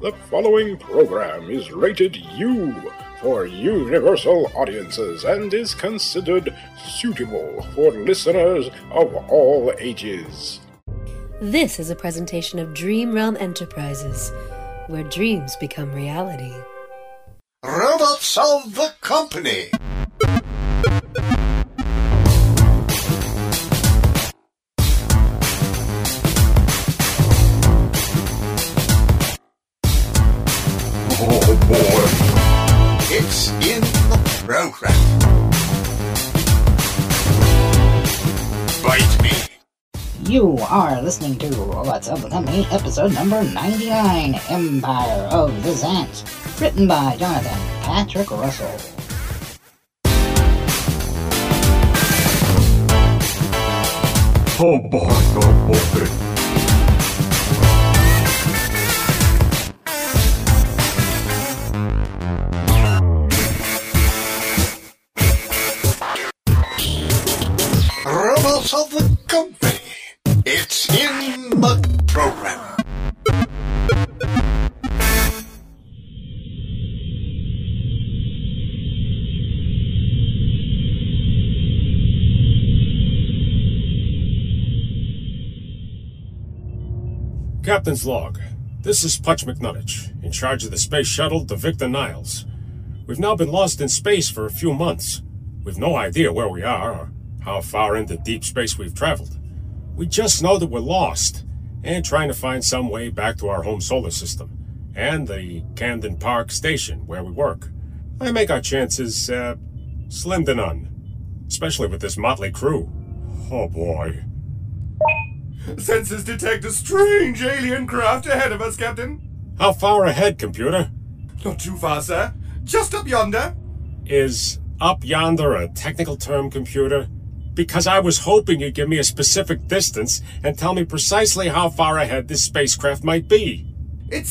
The following program is rated U for universal audiences and is considered suitable for listeners of all ages. This is a presentation of Dream Realm Enterprises, where dreams become reality. Robots of the Company. Oh boy, it's in the program. Bite me. You are listening to Robots of the Company, episode number 99, Empire of the Zants, written by Jonathan Patrick Russell. Oh boy. Robots of the Company. It's in the program. Captain's log. This is Putch McNuttich, in charge of the space shuttle, the Victor Niles. We've now been lost in space for a few months. We've no idea where we are or how far into deep space we've traveled. We just know that we're lost and trying to find some way back to our home solar system and the Camden Park station where we work. I make our chances, slim to none, especially with this motley crew. Oh boy. Sensors detect a strange alien craft ahead of us, Captain. How far ahead, computer? Not too far, sir. Just up yonder. Is up yonder a technical term, computer? Because I was hoping you'd give me a specific distance and tell me precisely how far ahead this spacecraft might be. It's,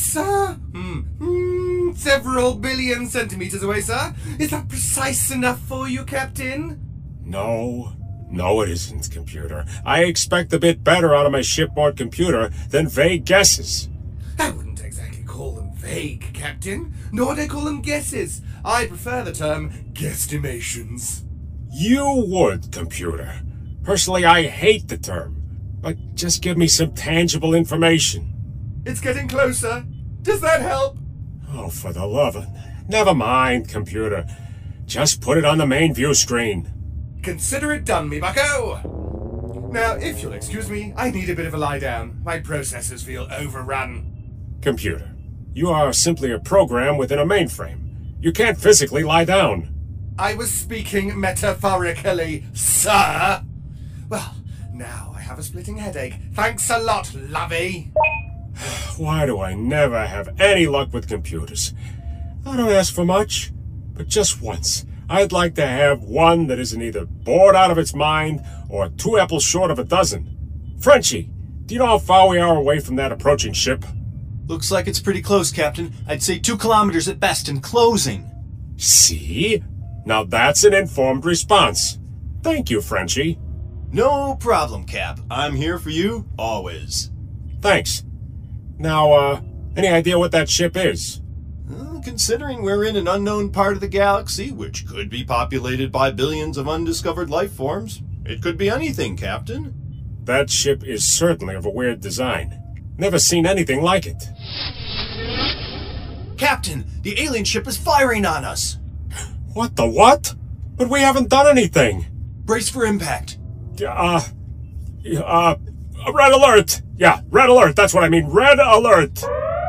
several billion centimeters away, sir. Is that precise enough for you, Captain? No, it isn't, computer. I expect a bit better out of my shipboard computer than vague guesses. I wouldn't exactly call them vague, Captain, nor would I call them guesses. I prefer the term guesstimations. You would, computer. Personally, I hate the term. But just give me some tangible information. It's getting closer. Does that help? Oh, for the love of... Never mind, computer. Just put it on the main view screen. Consider it done, me bucko. Now, if you'll excuse me, I need a bit of a lie down. My processors feel overrun. Computer, you are simply a program within a mainframe. You can't physically lie down. I was speaking metaphorically, sir. Well, now I have a splitting headache. Thanks a lot, lovey. Why do I never have any luck with computers? I don't ask for much, but just once. I'd like to have one that isn't either bored out of its mind or 2 apples short of a dozen. Frenchie, do you know how far we are away from that approaching ship? Looks like it's pretty close, Captain. I'd say 2 kilometers at best and closing. See? Now that's an informed response. Thank you, Frenchie. No problem, Cap. I'm here for you, always. Thanks. Now, any idea what that ship is? Considering we're in an unknown part of the galaxy, which could be populated by billions of undiscovered life forms, it could be anything, Captain. That ship is certainly of a weird design. Never seen anything like it. Captain, the alien ship is firing on us. What the what? But we haven't done anything. Brace for impact. Red alert! Yeah, red alert, that's what I mean, red alert!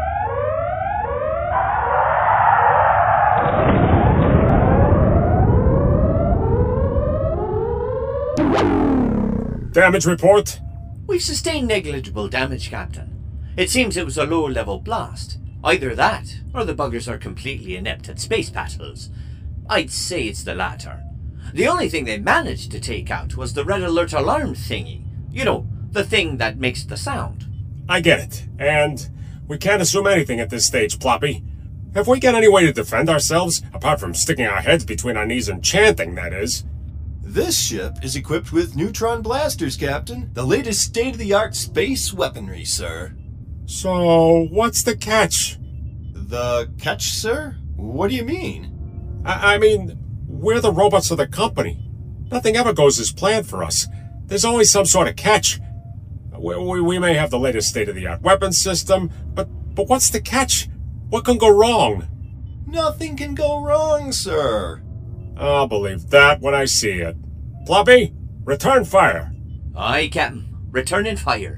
Damage report? We've sustained negligible damage, Captain. It seems it was a low-level blast. Either that, or the buggers are completely inept at space battles. I'd say it's the latter. The only thing they managed to take out was the red alert alarm thingy. You know, the thing that makes the sound. I get it, and we can't assume anything at this stage, Ploppy. Have we got any way to defend ourselves, apart from sticking our heads between our knees and chanting, that is? This ship is equipped with neutron blasters, Captain. The latest state-of-the-art space weaponry, sir. So, what's the catch? The catch, sir? What do you mean? I mean, we're the robots of the company. Nothing ever goes as planned for us. There's always some sort of catch. We may have the latest state-of-the-art weapon system, but what's the catch? What can go wrong? Nothing can go wrong, sir. I'll believe that when I see it. Ploppy, return fire. Aye, Captain. Returning fire.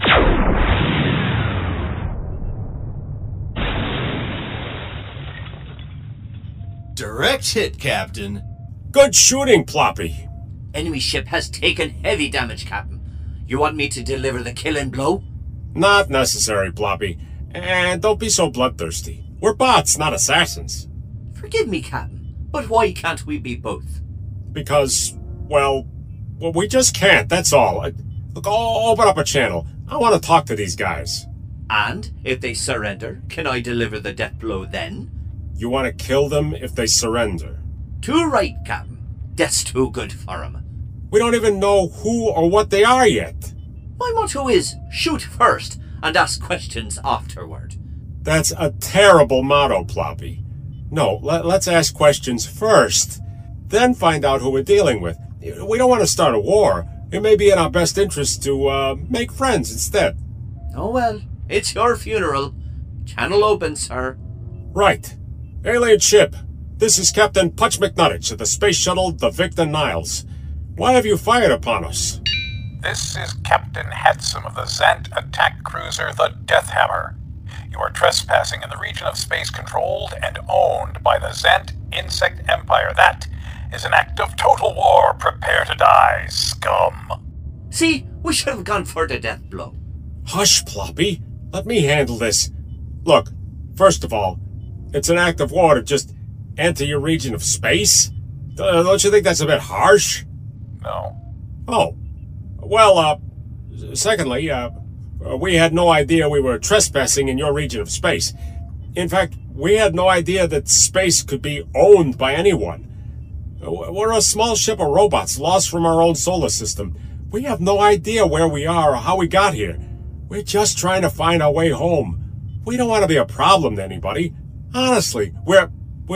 Direct hit, Captain. Good shooting, Ploppy. Enemy ship has taken heavy damage, Captain. You want me to deliver the killing blow? Not necessary, Ploppy. And don't be so bloodthirsty. We're bots, not assassins. Forgive me, Captain, but why can't we be both? Because, well, we just can't, that's all. Look, I'll open up a channel. I want to talk to these guys. And if they surrender, can I deliver the death blow then? You want to kill them if they surrender? Too right, Captain. Death's too good for 'em. We don't even know who or what they are yet. My motto is shoot first and ask questions afterward. That's a terrible motto, Ploppy. No, let's ask questions first, then find out who we're dealing with. We don't want to start a war. It may be in our best interest to make friends instead. Oh well, it's your funeral. Channel open, sir. Right. Alien ship, this is Captain Putch McNuttich of the space shuttle the Victor Niles. Why have you fired upon us? This is Captain Handsome of the Zant attack cruiser the Deathhammer. You are trespassing in the region of space controlled and owned by the Zant Insect Empire. That is an act of total war. Prepare to die, scum. See, we should have gone for the death blow. Hush, Ploppy. Let me handle this. Look, first of all, it's an act of war to just enter your region of space? Don't you think that's a bit harsh? No. Oh. Well, secondly, we had no idea we were trespassing in your region of space. In fact, we had no idea that space could be owned by anyone. We're a small ship of robots lost from our own solar system. We have no idea where we are or how we got here. We're just trying to find our way home. We don't want to be a problem to anybody. Honestly, we're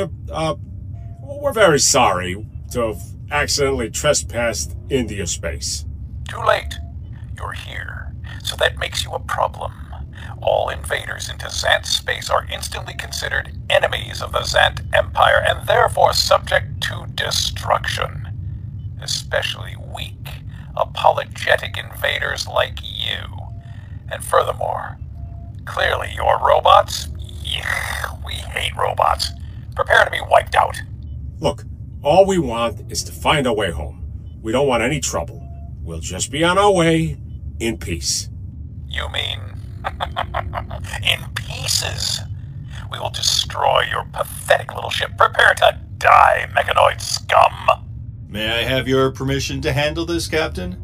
very sorry to have accidentally trespassed into your space. Too late. You're here, so that makes you a problem. All invaders into Zant space are instantly considered enemies of the Zant Empire and therefore subject to destruction. Especially weak, apologetic invaders like you. And furthermore, clearly you're robots? Yuck, we hate robots. Prepare to be wiped out. Look, all we want is to find our way home. We don't want any trouble. We'll just be on our way in peace. You mean in pieces? We will destroy your pathetic little ship. Prepare to die, mechanoid scum. May I have your permission to handle this, Captain?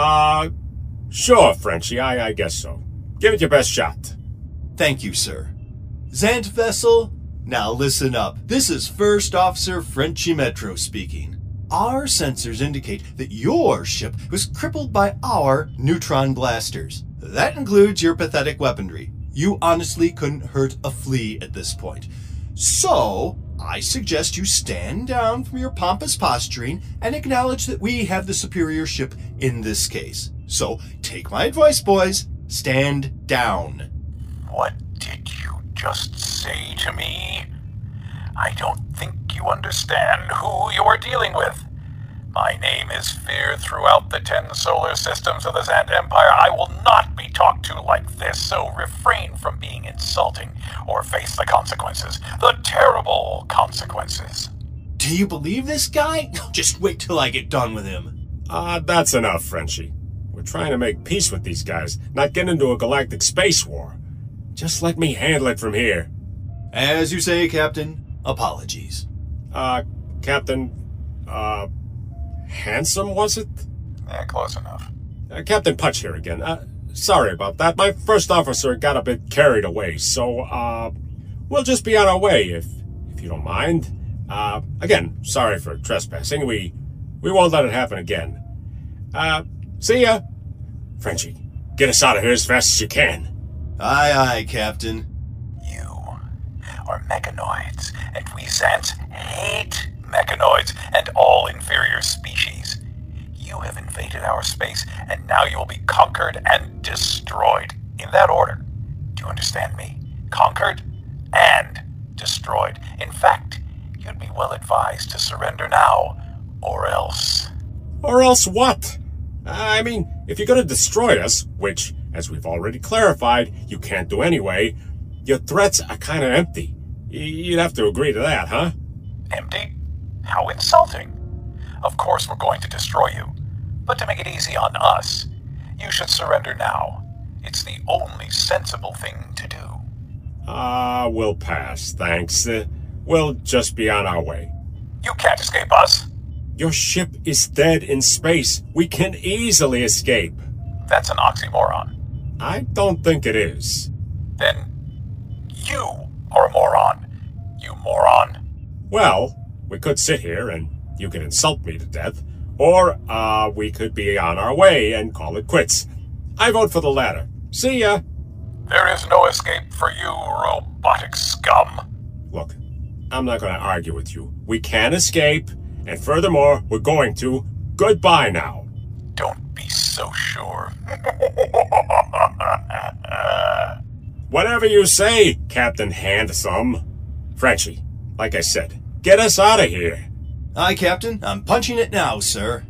Sure, Frenchie, I guess so. Give it your best shot. Thank you, sir. Zant vessel, now listen up. This is First Officer Frenchie Metro speaking. Our sensors indicate that your ship was crippled by our neutron blasters. That includes your pathetic weaponry. You honestly couldn't hurt a flea at this point. So, I suggest you stand down from your pompous posturing and acknowledge that we have the superior ship in this case. So, take my advice, boys. Stand down. What did you just say to me? I don't think you understand who you are dealing with. My name is feared throughout the 10 solar systems of the Zant Empire. I will not be talked to like this, so refrain from being insulting or face the consequences. The terrible consequences. Do you believe this guy? Just wait till I get done with him. That's enough, Frenchie. We're trying to make peace with these guys, not get into a galactic space war. Just let me handle it from here. As you say, Captain. Apologies. Captain, Handsome, was it? Yeah, close enough. Captain Putch here again. Sorry about that. My first officer got a bit carried away, so, we'll just be on our way, if you don't mind. Again, sorry for trespassing. We won't let it happen again. See ya. Frenchie, get us out of here as fast as you can. Aye, aye, Captain. You are mechanoids, and we Zants hate mechanoids and all inferior species. You have invaded our space, and now you will be conquered and destroyed. In that order. Do you understand me? Conquered and destroyed. In fact, you'd be well advised to surrender now, or else... Or else what? I mean, if you're going to destroy us, which, as we've already clarified, you can't do anyway, your threats are kind of empty. You'd have to agree to that, huh? Empty? How insulting. Of course we're going to destroy you. But to make it easy on us, you should surrender now. It's the only sensible thing to do. We'll pass, thanks. We'll just be on our way. You can't escape us. Your ship is dead in space. We can easily escape. That's an oxymoron. I don't think it is. Then you are a moron. You moron. Well, we could sit here and you could insult me to death, or we could be on our way and call it quits. I vote for the latter. See ya. There is no escape for you, robotic scum. Look, I'm not going to argue with you. We can escape, and furthermore, we're going to. Goodbye now. Don't be so sure. Whatever you say, Captain Handsome. Frenchie, like I said, get us out of here. Aye, Captain. I'm punching it now, sir.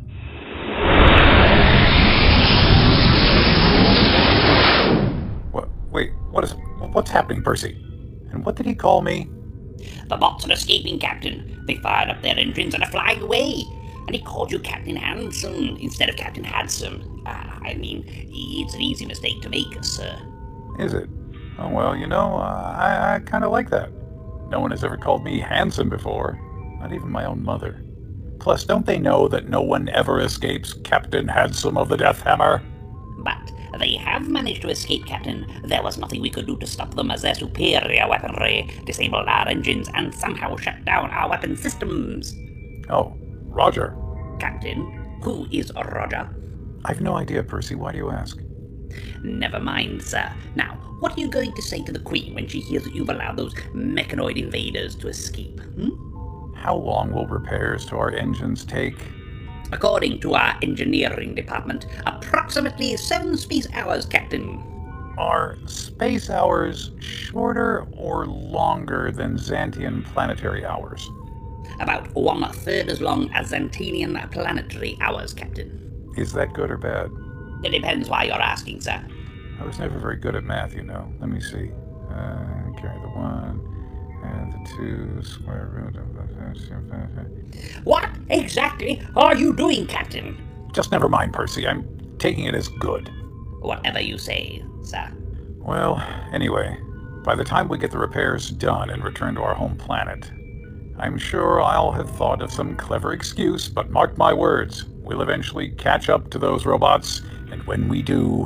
Wait, what's happening, Percy? And what did he call me? The bots are escaping, Captain. They fired up their engines and are flying away. And he called you Captain Handsome instead of Captain Handsome. I mean, it's an easy mistake to make, sir. Is it? Oh, well, I kind of like that. No one has ever called me handsome before. Not even my own mother. Plus, don't they know that no one ever escapes Captain Handsome of the Death Hammer? But they have managed to escape, Captain. There was nothing we could do to stop them as their superior weaponry disabled our engines and somehow shut down our weapon systems. Oh, Roger. Captain, who is Roger? I've no idea, Percy. Why do you ask? Never mind, sir. Now, what are you going to say to the Queen when she hears that you've allowed those mechanoid invaders to escape? How long will repairs to our engines take? According to our engineering department, approximately 7 space hours, Captain. Are space hours shorter or longer than Xantian planetary hours? About 1/3 as long as Xantinian planetary hours, Captain. Is that good or bad? It depends why you're asking, sir. I was never very good at math, Let me see. Carry the 1 and the 2 square root of the... What exactly are you doing, Captain? Just never mind, Percy. I'm taking it as good. Whatever you say, sir. Well, anyway, by the time we get the repairs done and return to our home planet, I'm sure I'll have thought of some clever excuse, but mark my words, we'll eventually catch up to those robots, and when we do...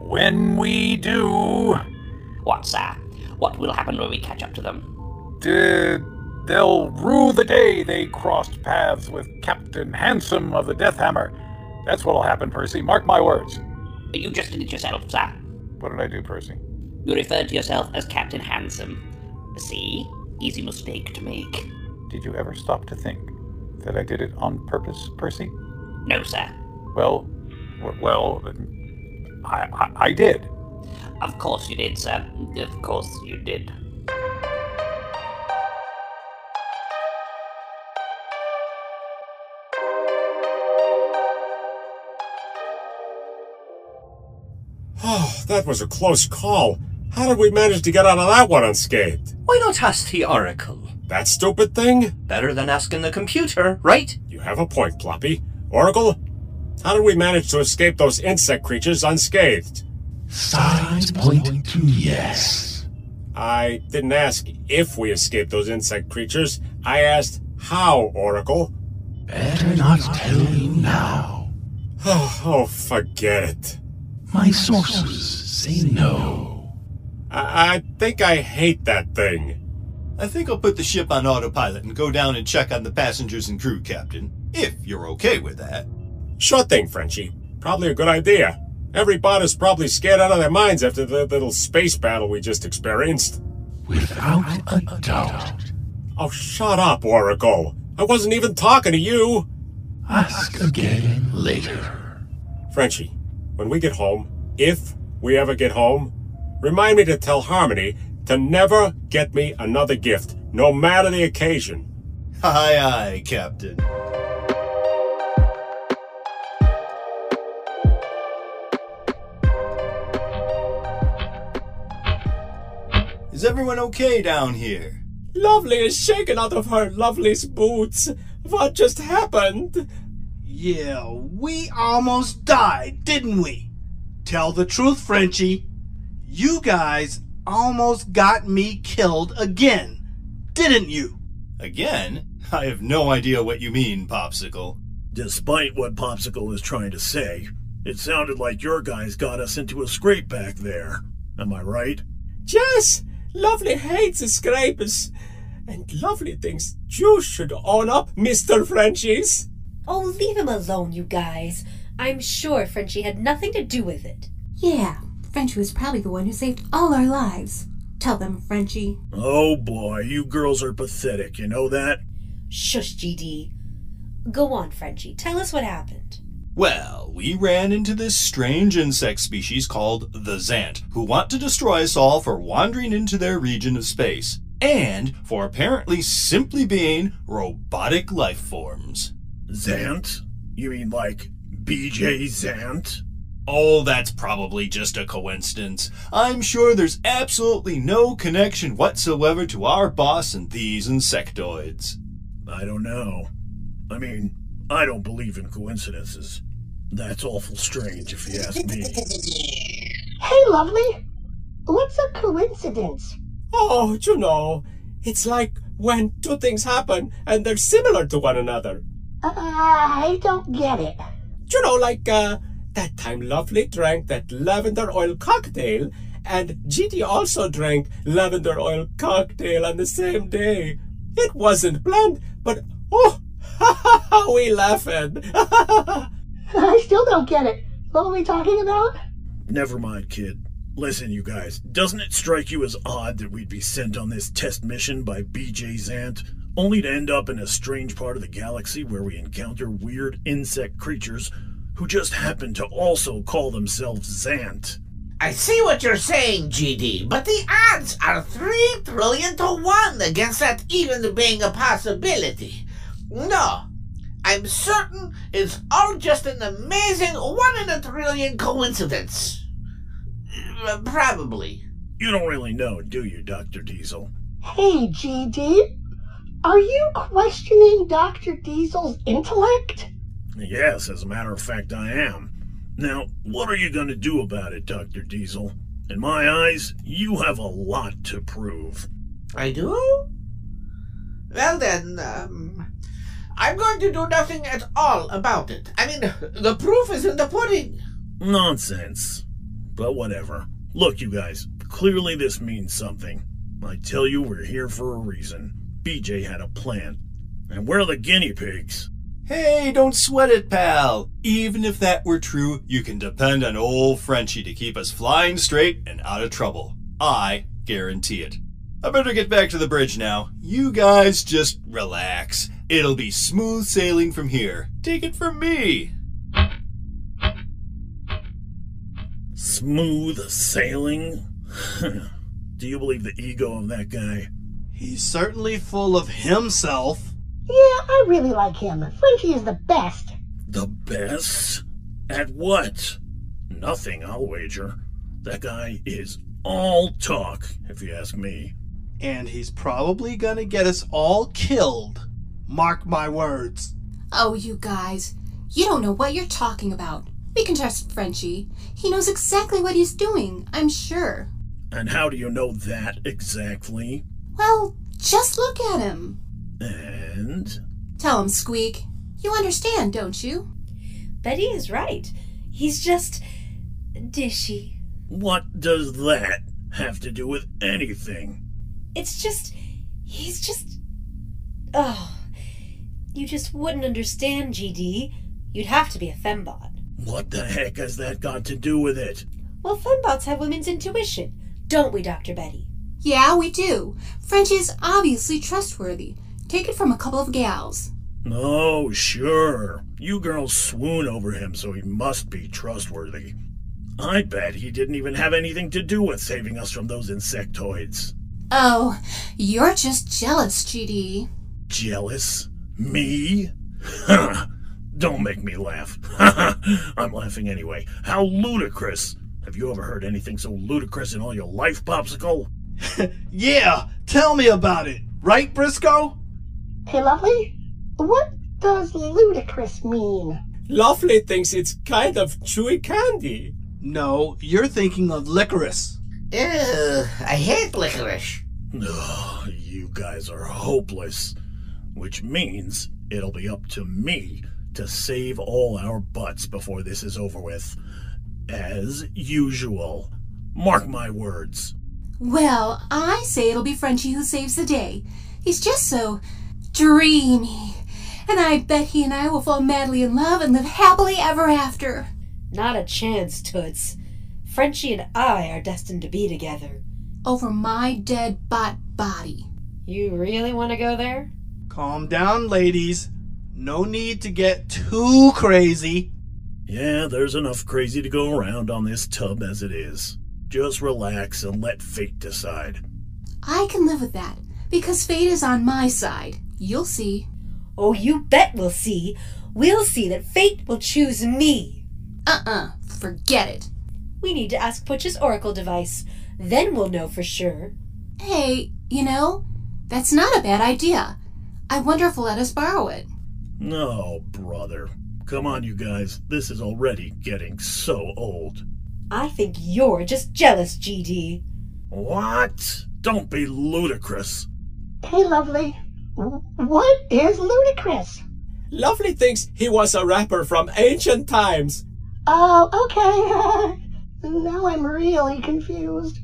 What, sir? What will happen when we catch up to them? They'll rue the day they crossed paths with Captain Handsome of the Death Hammer. That's what'll happen, Percy. Mark my words. You just did it yourself, sir. What did I do, Percy? You referred to yourself as Captain Handsome. See? Easy mistake to make. Did you ever stop to think that I did it on purpose, Percy? No, sir. Well, I did. Of course you did, sir. Of course you did. Oh, that was a close call. How did we manage to get out of that one unscathed? Why not ask the Oracle? That stupid thing? Better than asking the computer, right? You have a point, Ploppy. Oracle, how did we manage to escape those insect creatures unscathed? Signs point to yes. I didn't ask if we escaped those insect creatures. I asked how, Oracle. Better not tell you now. Oh, forget it. My sources say no. I think I hate that thing. I think I'll put the ship on autopilot and go down and check on the passengers and crew, Captain. If you're okay with that. Sure thing, Frenchie. Probably a good idea. Every bot is probably scared out of their minds after the little space battle we just experienced. Without a doubt. Oh, shut up, Oracle. I wasn't even talking to you. Ask again later. Frenchie, when we get home, if we ever get home, remind me to tell Harmony to never get me another gift, no matter the occasion. Aye, aye, Captain. Is everyone okay down here? Lovely is shaken out of her lovely's boots. What just happened? Yeah, we almost died, didn't we? Tell the truth, Frenchie. You guys almost got me killed again, didn't you? Again? I have no idea what you mean, Popsicle. Despite what Popsicle is trying to say, it sounded like your guys got us into a scrape back there. Am I right? Yes! Lovely hates scrapes. And Lovely thinks you should own up, Mr. Frenchies. Oh, leave him alone, you guys. I'm sure Frenchie had nothing to do with it. Yeah, Frenchie was probably the one who saved all our lives. Tell them, Frenchie. Oh boy, you girls are pathetic, you know that? Shush, GD. Go on, Frenchie. Tell us what happened. Well, we ran into this strange insect species called the Zant, who want to destroy us all for wandering into their region of space, and for apparently simply being robotic life forms. Zant? You mean like BJ Zant? Oh, that's probably just a coincidence. I'm sure there's absolutely no connection whatsoever to our boss and these insectoids. I don't know. I mean, I don't believe in coincidences. That's awful strange, if you ask me. Hey, Lovely. What's a coincidence? Oh, you know, it's like when two things happen and they're similar to one another. I don't get it. You know, like, that time Lovely drank that lavender oil cocktail, and GD also drank lavender oil cocktail on the same day. It wasn't planned, but, oh, we laughed. I still don't get it. What are we talking about? Never mind, kid. Listen, you guys, doesn't it strike you as odd that we'd be sent on this test mission by BJ Zant, only to end up in a strange part of the galaxy where we encounter weird insect creatures who just happen to also call themselves Zant? I see what you're saying, GD, but the odds are 3 trillion to 1 against that even being a possibility. No, I'm certain it's all just an amazing 1 in a trillion coincidence. Probably. You don't really know, do you, Dr. Diesel? Hey, GD. Are you questioning Dr. Diesel's intellect? Yes, as a matter of fact, I am. Now, what are you going to do about it, Dr. Diesel? In my eyes, you have a lot to prove. I do? Well then, I'm going to do nothing at all about it. I mean, the proof is in the pudding. Nonsense. But whatever. Look, you guys, clearly this means something. I tell you, we're here for a reason. BJ had a plan. And we're the guinea pigs. Hey, don't sweat it, pal. Even if that were true, you can depend on old Frenchie to keep us flying straight and out of trouble. I guarantee it. I better get back to the bridge now. You guys just relax. It'll be smooth sailing from here. Take it from me. Smooth sailing? Do you believe the ego of that guy? He's certainly full of himself. Yeah, I really like him. Frenchie is the best. The best? At what? Nothing, I'll wager. That guy is all talk, if you ask me. And he's probably gonna get us all killed. Mark my words. Oh, you guys. You don't know what you're talking about. We can trust Frenchie. He knows exactly what he's doing, I'm sure. And how do you know that exactly? Well, just look at him. And? Tell him, Squeak. You understand, don't you? Betty is right. He's just dishy. What does that have to do with anything? It's just... he's just... Oh, you just wouldn't understand, GD. You'd have to be a fembot. What the heck has that got to do with it? Well, fembots have women's intuition, don't we, Dr. Betty? Yeah, we do. Frenchie is obviously trustworthy. Take it from a couple of gals. Oh, sure. You girls swoon over him, so he must be trustworthy. I bet he didn't even have anything to do with saving us from those insectoids. Oh, you're just jealous, GD. Jealous? Me? Don't make me laugh. I'm laughing anyway. How ludicrous! Have you ever heard anything so ludicrous in all your life, Popsicle? Yeah, tell me about it. Right, Briscoe? Hey, Lovely, what does ludicrous mean? Lovely thinks it's kind of chewy candy. No, you're thinking of licorice. Ew, I hate licorice. Ugh, you guys are hopeless. Which means it'll be up to me to save all our butts before this is over with. As usual. Mark my words. Well, I say it'll be Frenchie who saves the day. He's just so dreamy. And I bet he and I will fall madly in love and live happily ever after. Not a chance, Toots. Frenchie and I are destined to be together. Over my dead body. You really want to go there? Calm down, ladies. No need to get too crazy. Yeah, there's enough crazy to go around on this tub as it is. Just relax and let fate decide. I can live with that, because fate is on my side. You'll see. Oh, you bet we'll see. We'll see that fate will choose me. Forget it. We need to ask Butch's oracle device. Then we'll know for sure. Hey, that's not a bad idea. I wonder if he'll let us borrow it. No, brother. Come on, you guys. This is already getting so old. I think you're just jealous, GD. What? Don't be ludicrous. Hey, Lovely, what is ludicrous? Lovely thinks he was a rapper from ancient times. Oh, okay. Now I'm really confused.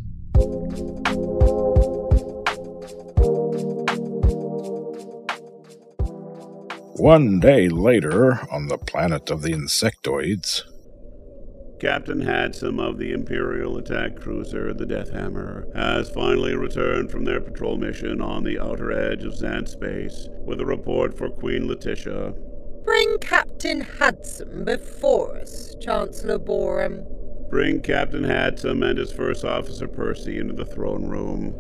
One day later, on the planet of the insectoids, Captain Handsome of the Imperial attack cruiser, the Deathhammer, has finally returned from their patrol mission on the outer edge of Zant space with a report for Queen Letitia. Bring Captain Handsome before us, Chancellor Borum. Bring Captain Handsome and his first officer Percy into the throne room.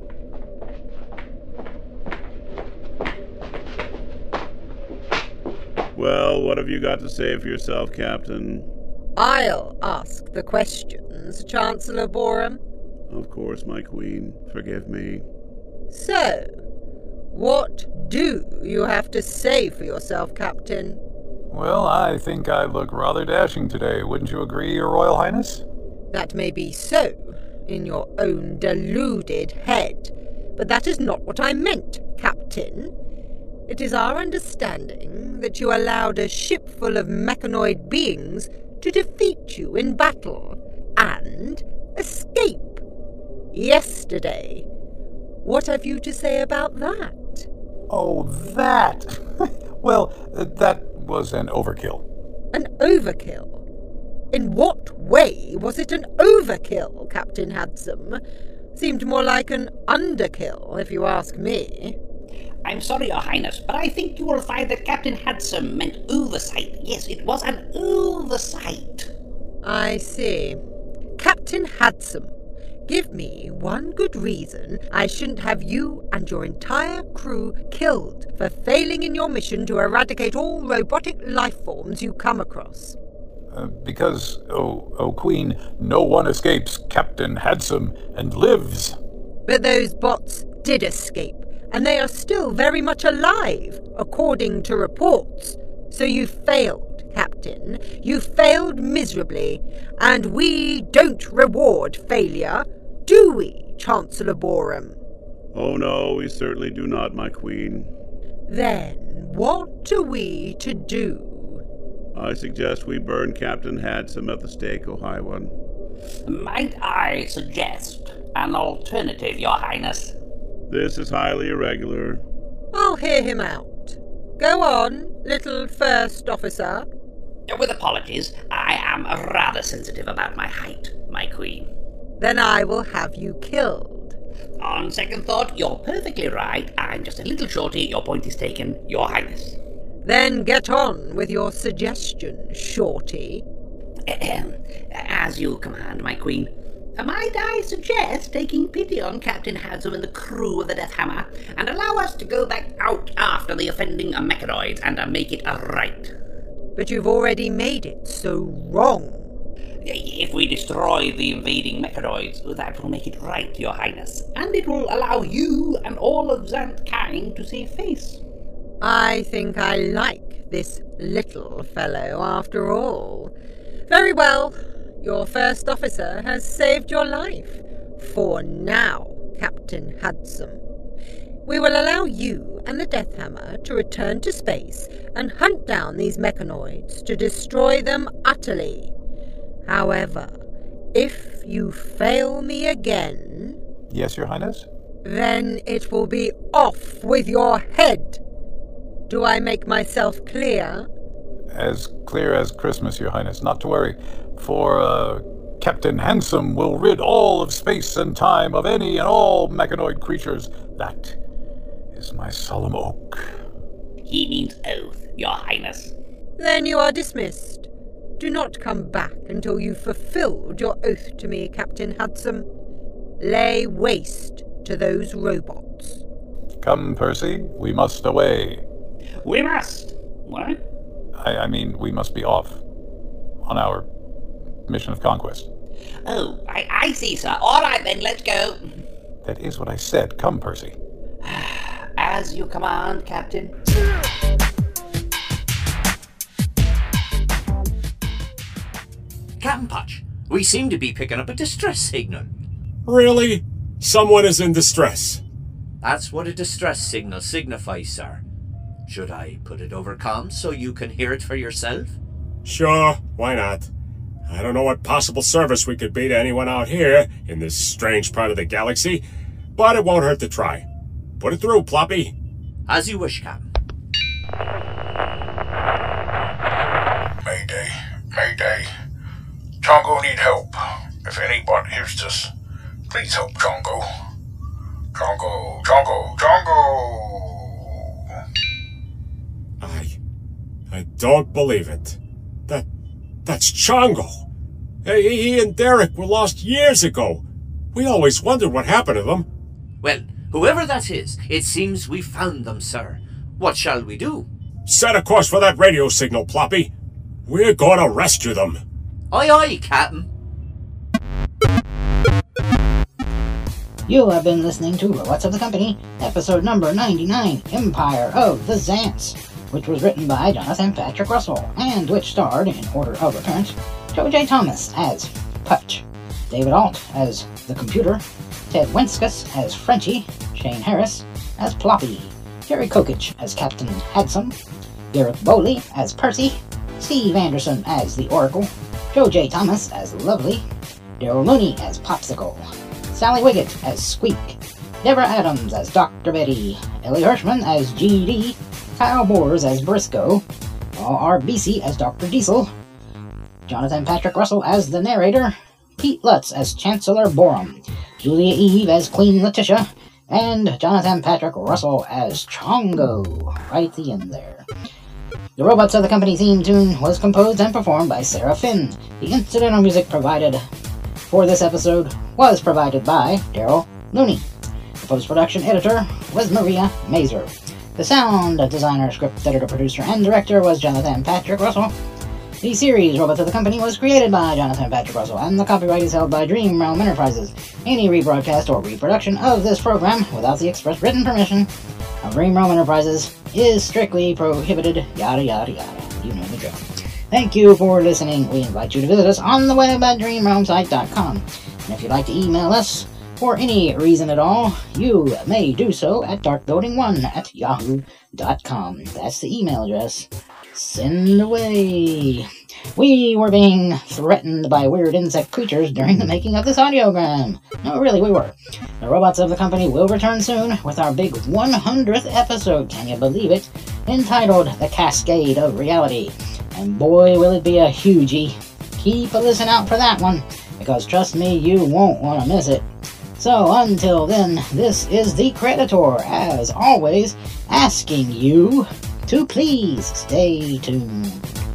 Well, what have you got to say for yourself, Captain? I'll ask the questions, Chancellor Borum. Of course, my queen. Forgive me. So, what do you have to say for yourself, Captain? Well, I think I look rather dashing today. Wouldn't you agree, Your Royal Highness? That may be so, in your own deluded head. But that is not what I meant, Captain. It is our understanding that you allowed a ship full of mechanoid beings to defeat you in battle and escape yesterday. What have you to say about that? Oh, that! Well, that was an overkill. An overkill? In what way was it an overkill, Captain Handsome? Seemed more like an underkill, if you ask me. I'm sorry, Your Highness, but I think you will find that Captain Handsome meant oversight. Yes, it was an oversight. I see. Captain Handsome, give me one good reason I shouldn't have you and your entire crew killed for failing in your mission to eradicate all robotic life forms you come across. Because, Queen, no one escapes Captain Handsome and lives. But those bots did escape, and they are still very much alive, according to reports. So you failed, Captain. You failed miserably, and we don't reward failure, do we, Chancellor Borum? Oh no, we certainly do not, my queen. Then what are we to do? I suggest we burn Captain Handsome at the stake, Ohaiwan. Might I suggest an alternative, Your Highness? This is highly irregular. I'll hear him out. Go on, little first officer. With apologies, I am rather sensitive about my height, my queen. Then I will have you killed. On second thought, you're perfectly right. I'm just a little shorty. Your point is taken, Your Highness. Then get on with your suggestion, Shorty. As you command, my queen. Might I suggest taking pity on Captain Handsome and the crew of the Death Hammer, and allow us to go back out after the offending mechanoids and make it right? But you've already made it so wrong. If we destroy the invading mechanoids, that will make it right, Your Highness, and it will allow you and all of Zantkind to save face. I think I like this little fellow after all. Very well. Your first officer has saved your life. For now, Captain Handsome. We will allow you and the Death Hammer to return to space and hunt down these mechanoids to destroy them utterly. However, if you fail me again... Yes, Your Highness? Then it will be off with your head. Do I make myself clear? As clear as Christmas, Your Highness. Not to worry. For, Captain Handsome will rid all of space and time of any and all mechanoid creatures. That is my solemn oath. He means oath, Your Highness. Then you are dismissed. Do not come back until you've fulfilled your oath to me, Captain Handsome. Lay waste to those robots. Come, Percy. We must away. We must? What? I mean, we must be off on our mission of conquest. Oh, I see, sir. All right, then, let's go. That is what I said. Come, Percy. As you command, Captain. Captain Putch, we seem to be picking up a distress signal. Really? Someone is in distress. That's what a distress signal signifies, sir. Should I put it over comms so you can hear it for yourself? Sure, why not? I don't know what possible service we could be to anyone out here in this strange part of the galaxy, but it won't hurt to try. Put it through, Ploppy. As you wish, Captain. Mayday, Mayday. Chongo need help. If anyone hears this, please help Chongo. Chongo, Chongo, Chongo! I don't believe it. That's Chongo. He and Derek were lost years ago. We always wondered what happened to them. Well, whoever that is, it seems we found them, sir. What shall we do? Set a course for that radio signal, Ploppy. We're going to rescue them. Aye, aye, Captain. You have been listening to Robots of the Company, episode number 99, Empire of the Zants, which was written by Jonathan Patrick Russell, and which starred, in order of appearance, Joe J. Thomas as Putch, David Alt as the Computer, Ted Wenskus as Frenchie, Shane Harris as Ploppy, Jerry Kokich as Captain Handsome, Derek Bowley as Percy, Steve Anderson as the Oracle, Joe J. Thomas as Lovely, Daryl Looney as Popsicle, Sally Wiggett as Squeak, Deborah Adams as Dr. Betty, Ellie Hirschman as GD, Kyle Boers as Briscoe, RBC as Dr. Diesel, Jonathan Patrick Russell as the narrator, Pete Lutz as Chancellor Borum, Julia Eve as Queen Letitia, and Jonathan Patrick Russell as Chongo, right at the end there. The Robots of the Company theme tune was composed and performed by Sarah Finn. The incidental music provided for this episode was provided by Daryl Looney. The post-production editor was Maria Mazer. The sound designer, script editor, producer, and director was Jonathan Patrick Russell. The series Robots of the Company was created by Jonathan Patrick Russell, and the copyright is held by Dream Realm Enterprises. Any rebroadcast or reproduction of this program without the express written permission of Dream Realm Enterprises is strictly prohibited, yada yada yada. You know the drill. Thank you for listening. We invite you to visit us on the web at dreamrealmsite.com. And if you'd like to email us for any reason at all, you may do so at darkbuilding1@yahoo.com. That's the email address. Send away. We were being threatened by weird insect creatures during the making of this audiogram. No, really, we were. The Robots of the Company will return soon with our big 100th episode, can you believe it? Entitled The Cascade of Reality. And boy, will it be a hugie. Keep a listen out for that one, because trust me, you won't want to miss it. So until then, this is the Creditor, as always, asking you to please stay tuned.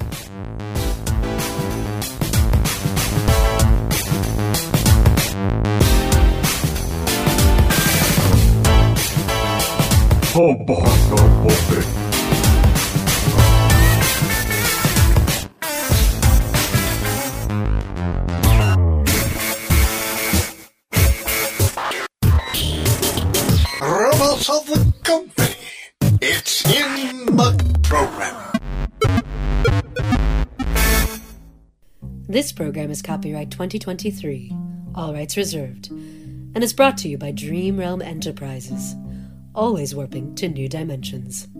Robots of the company. It's in the program. This program is copyright 2023, all rights reserved, and is brought to you by Dream Realm Enterprises, always warping to new dimensions.